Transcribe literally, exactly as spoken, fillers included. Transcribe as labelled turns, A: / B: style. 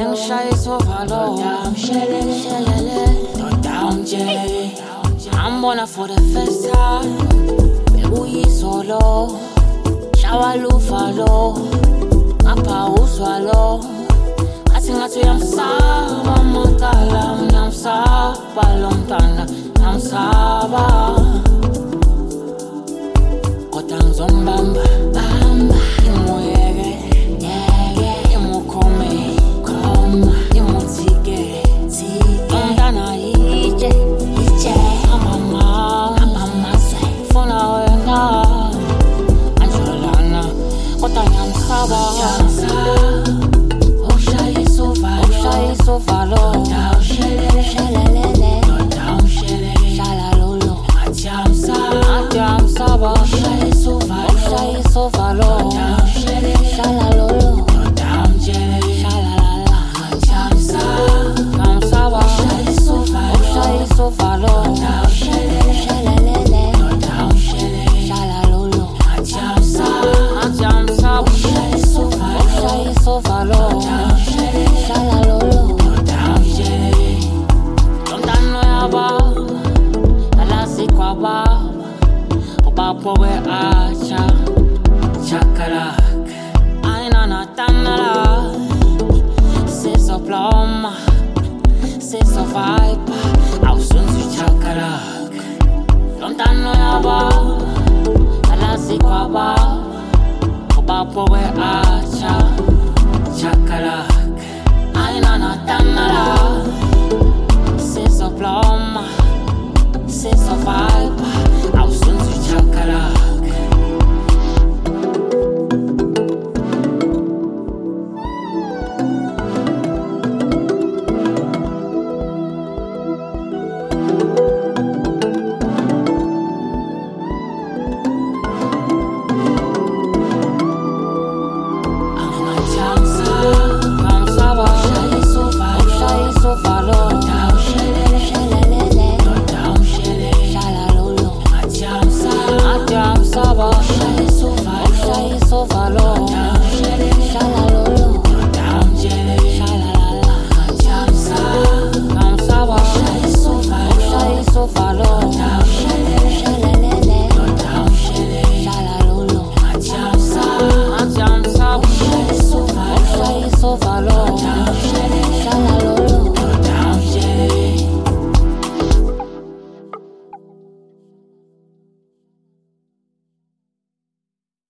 A: Singshaya Sovalo, down Jelly. I'm born for the first time. Bebuyi solo, shawalu falo, apa uswalo. I think I say I'm saba, matala, I'm saba, long tana, I'm saba. Kotang zombamba, bamba, imoyege, yege, imokome, koma, imotike, tike, ondana ije, ije, amama, amama swe, fona wena, anjolana, kotang I'm saba, Oshaye sovalo, Oshaye sovalo, shalele, shalele, shalalolo, atiam saba, atiam saba. Oshaye sovalo, shalalolo, shalalala, atiam saba, Oshaye sovalo, shalalele, shalalolo, atiam saba, Oshaye sovalo, shalalolo, Londano yaba, alasi kwaba, obapo we acha, chakarak, aina na tanala, seso ploma, seso vibe, au sunzu chakarak. Londano yaba, alasi kwaba, obapo we acha, chakarak, aina na tanala, seso ploma, seso vibe, au sunzu chakarak.